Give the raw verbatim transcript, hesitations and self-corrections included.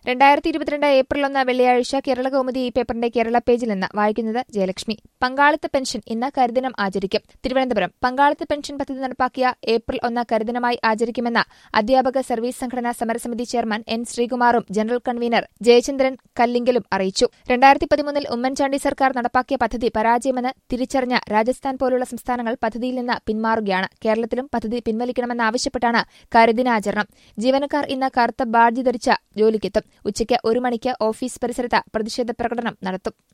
രണ്ടായിരത്തി ഇരുപത്തിരണ്ട് ഏപ്രിൽ ഒന്ന് വെള്ളിയാഴ്ച കേരള കൗമുദി ഈ പേപ്പറിന്റെ കേരള പേജിൽ നിന്ന് വായിക്കുന്നത് ജയലക്ഷ്മി. പങ്കാളിത്ത പെൻഷൻ ഇന്ന് കരിദിനം ആചരിക്കും. തിരുവനന്തപുരം പങ്കാളിത്ത പെൻഷൻ പദ്ധതി നടപ്പാക്കിയ ഏപ്രിൽ ഒന്ന് കരിദിനമായി ആചരിക്കുമെന്ന് അധ്യാപക സർവീസ് സംഘടനാ സമരസമിതി ചെയർമാൻ എൻ ശ്രീകുമാറും ജനറൽ കൺവീനർ ജയചന്ദ്രൻ കല്ലിങ്കലും അറിയിച്ചു. രണ്ടായിരത്തി പതിമൂന്നിൽ ഉമ്മൻചാണ്ടി സർക്കാർ നടപ്പാക്കിയ പദ്ധതി പരാജയമെന്ന് തിരിച്ചറിഞ്ഞ രാജസ്ഥാൻ പോലുള്ള സംസ്ഥാനങ്ങൾ പദ്ധതിയിൽ നിന്ന് പിന്മാറുകയാണ്. കേരളത്തിലും പദ്ധതി പിൻവലിക്കണമെന്നാവശ്യപ്പെട്ടാണ് കരിദിനാചരണം. ജീവനക്കാർ ഇന്ന് കറുത്ത ബാഡ്ജ് ധരിച്ച ജോലിക്കെത്തും. ഉച്ചയ്ക്ക് ഒരു മണിക്ക് ഓഫീസ് പരിസരത്ത് പ്രതിഷേധ പ്രകടനം നടത്തും.